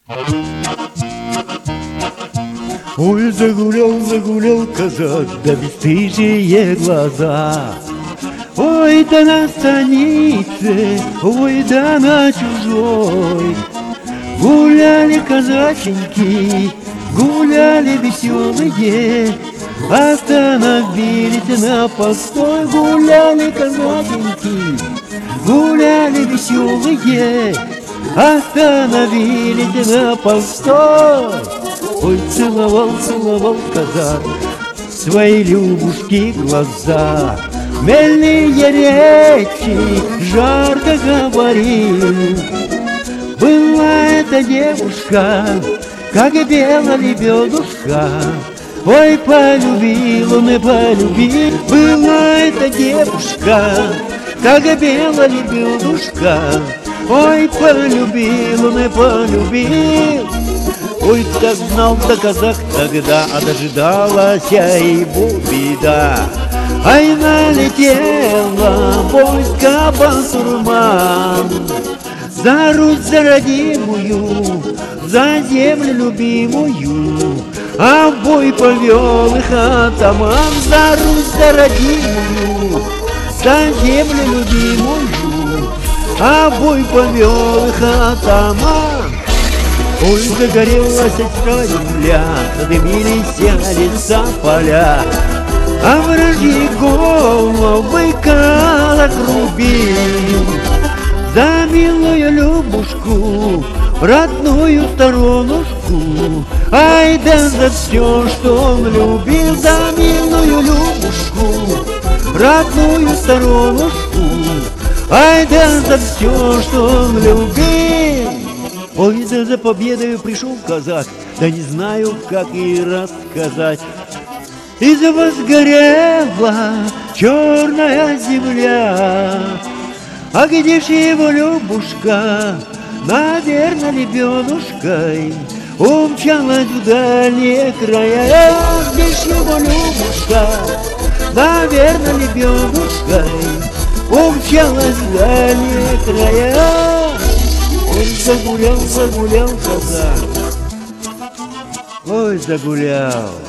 Ой, загулял, загулял казак, да бесстыжие глаза. Ой, да на станице, ой, да на чужой. Гуляли казаченьки, гуляли веселые, остановились на постой. Гуляли казаченьки, гуляли веселые, остановились на постой. Ой, целовал, целовал казак свои любушки глаза. Мельные речи жарко говорил. Была эта девушка, как белая лебедушка. Ой, полюбил он и полюбил. Была эта девушка, как белая лебедушка. Ой, полюбил он и полюбил. Ой, как знал-то казак тогда, а дожидалась его беда. Ай, налетела войска басурман за Русь, за родимую, за землю любимую, а в бой повел их атаман. За Русь, за родимую, за землю любимую, а в бой повел их атаман. Ой, загорелась вся земля, задымились леса поля, а вражьи головы как рубил. За милую Любушку, родную сторонушку, ай да за все, что он любил. За милую Любушку, родную сторонушку, ай да за все, что он любил. Ой, да за победою пришел казак, да не знаю, как и рассказать. И возгорела черная земля. А где ж его Любушка, наверно, лебедушкой умчалась в дальние края. Где ж его Любушка, наверно, лебедушкой умчалась в дальние края. Ой, загулял, загулял казак, ой, загулял.